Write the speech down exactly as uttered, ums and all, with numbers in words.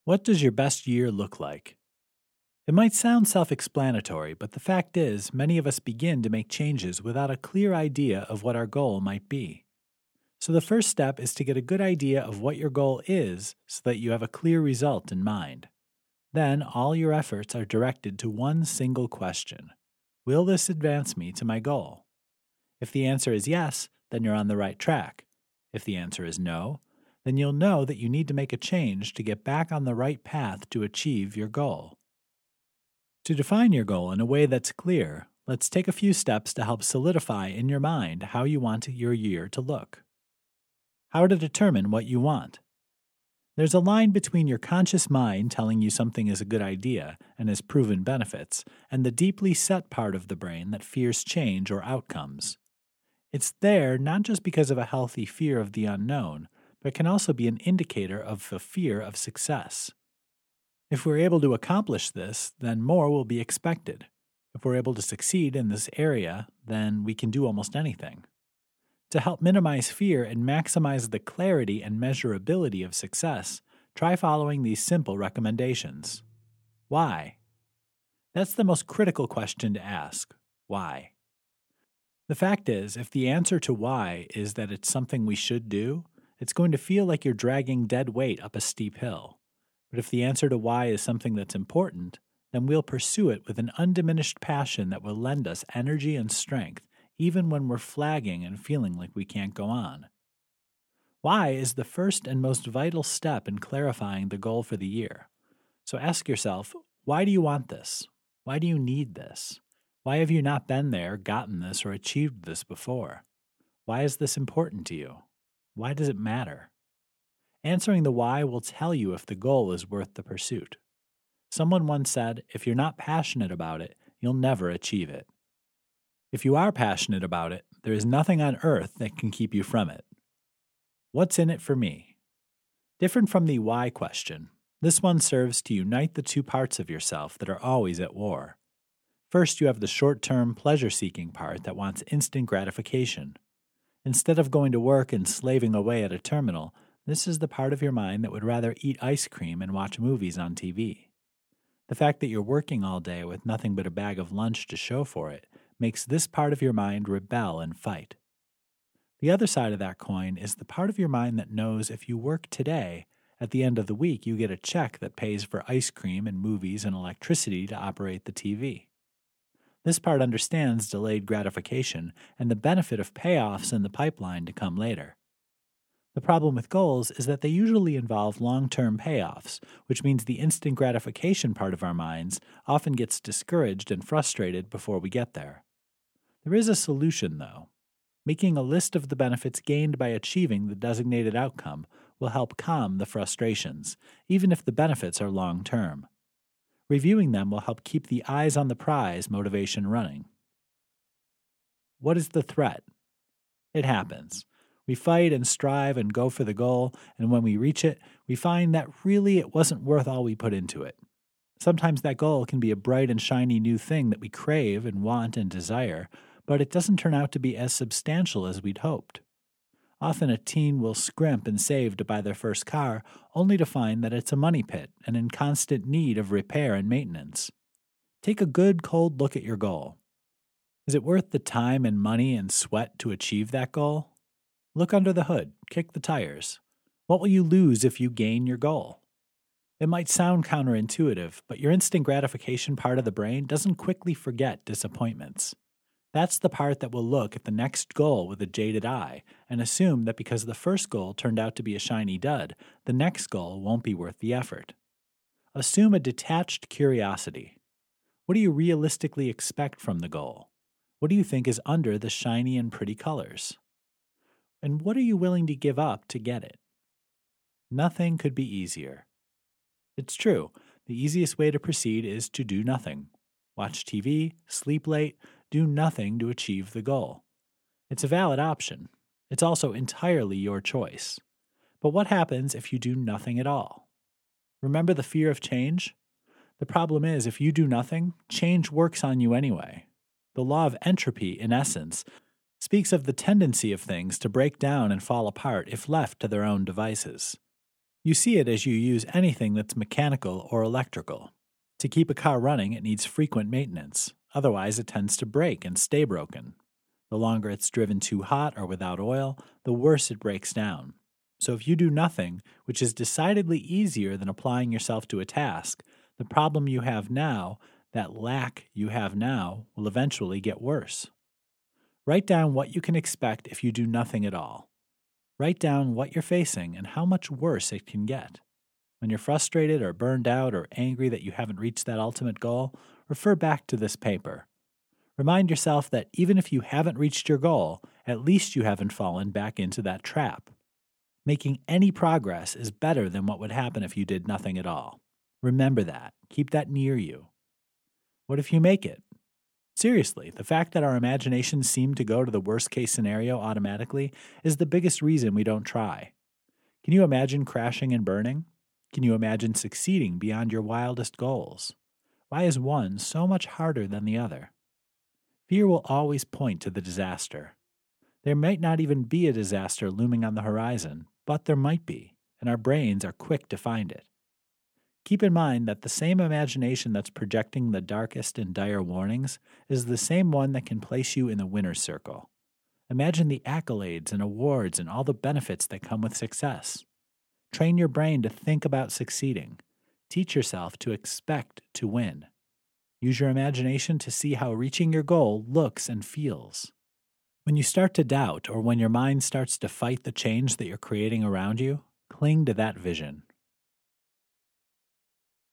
What does your best year look like? It might sound self-explanatory, but the fact is, many of us begin to make changes without a clear idea of what our goal might be. So the first step is to get a good idea of what your goal is so that you have a clear result in mind. Then all your efforts are directed to one single question. Will this advance me to my goal? If the answer is yes, then you're on the right track. If the answer is no, then you'll know that you need to make a change to get back on the right path to achieve your goal. To define your goal in a way that's clear, let's take a few steps to help solidify in your mind how you want your year to look. How to determine what you want. There's a line between your conscious mind telling you something is a good idea and has proven benefits, and the deeply set part of the brain that fears change or outcomes. It's there not just because of a healthy fear of the unknown, but can also be an indicator of the fear of success. If we're able to accomplish this, then more will be expected. If we're able to succeed in this area, then we can do almost anything. To help minimize fear and maximize the clarity and measurability of success, try following these simple recommendations. Why? That's the most critical question to ask. Why? The fact is, if the answer to why is that it's something we should do, it's going to feel like you're dragging dead weight up a steep hill. But if the answer to why is something that's important, then we'll pursue it with an undiminished passion that will lend us energy and strength, even when we're flagging and feeling like we can't go on. Why is the first and most vital step in clarifying the goal for the year. So ask yourself, why do you want this? Why do you need this? Why have you not been there, gotten this, or achieved this before? Why is this important to you? Why does it matter? Answering the why will tell you if the goal is worth the pursuit. Someone once said, if you're not passionate about it, you'll never achieve it. If you are passionate about it, there is nothing on earth that can keep you from it. What's in it for me? Different from the why question, this one serves to unite the two parts of yourself that are always at war. First, you have the short-term, pleasure-seeking part that wants instant gratification. Instead of going to work and slaving away at a terminal, this is the part of your mind that would rather eat ice cream and watch movies on T V. The fact that you're working all day with nothing but a bag of lunch to show for it makes this part of your mind rebel and fight. The other side of that coin is the part of your mind that knows if you work today, at the end of the week you get a check that pays for ice cream and movies and electricity to operate the T V. This part understands delayed gratification and the benefit of payoffs in the pipeline to come later. The problem with goals is that they usually involve long-term payoffs, which means the instant gratification part of our minds often gets discouraged and frustrated before we get there. There is a solution, though. Making a list of the benefits gained by achieving the designated outcome will help calm the frustrations, even if the benefits are long-term. Reviewing them will help keep the eyes on the prize motivation running. What is the threat? It happens. We fight and strive and go for the goal, and when we reach it, we find that really it wasn't worth all we put into it. Sometimes that goal can be a bright and shiny new thing that we crave and want and desire, but it doesn't turn out to be as substantial as we'd hoped. Often a teen will scrimp and save to buy their first car, only to find that it's a money pit and in constant need of repair and maintenance. Take a good cold look at your goal. Is it worth the time and money and sweat to achieve that goal? Look under the hood, kick the tires. What will you lose if you gain your goal? It might sound counterintuitive, but your instant gratification part of the brain doesn't quickly forget disappointments. That's the part that will look at the next goal with a jaded eye and assume that because the first goal turned out to be a shiny dud, the next goal won't be worth the effort. Assume a detached curiosity. What do you realistically expect from the goal? What do you think is under the shiny and pretty colors? And what are you willing to give up to get it? Nothing could be easier. It's true, the easiest way to proceed is to do nothing. Watch T V, sleep late, do nothing to achieve the goal. It's a valid option. It's also entirely your choice. But what happens if you do nothing at all? Remember the fear of change? The problem is, if you do nothing, change works on you anyway. The law of entropy, in essence, speaks of the tendency of things to break down and fall apart if left to their own devices. You see it as you use anything that's mechanical or electrical. To keep a car running, it needs frequent maintenance. Otherwise, it tends to break and stay broken. The longer it's driven too hot or without oil, the worse it breaks down. So if you do nothing, which is decidedly easier than applying yourself to a task, the problem you have now, that lack you have now, will eventually get worse. Write down what you can expect if you do nothing at all. Write down what you're facing and how much worse it can get. When you're frustrated or burned out or angry that you haven't reached that ultimate goal, refer back to this paper. Remind yourself that even if you haven't reached your goal, at least you haven't fallen back into that trap. Making any progress is better than what would happen if you did nothing at all. Remember that. Keep that near you. What if you make it? Seriously, the fact that our imaginations seem to go to the worst-case scenario automatically is the biggest reason we don't try. Can you imagine crashing and burning? Can you imagine succeeding beyond your wildest goals? Why is one so much harder than the other? Fear will always point to the disaster. There might not even be a disaster looming on the horizon, but there might be, and our brains are quick to find it. Keep in mind that the same imagination that's projecting the darkest and dire warnings is the same one that can place you in the winner's circle. Imagine the accolades and awards and all the benefits that come with success. Train your brain to think about succeeding. Teach yourself to expect to win. Use your imagination to see how reaching your goal looks and feels. When you start to doubt or when your mind starts to fight the change that you're creating around you, cling to that vision.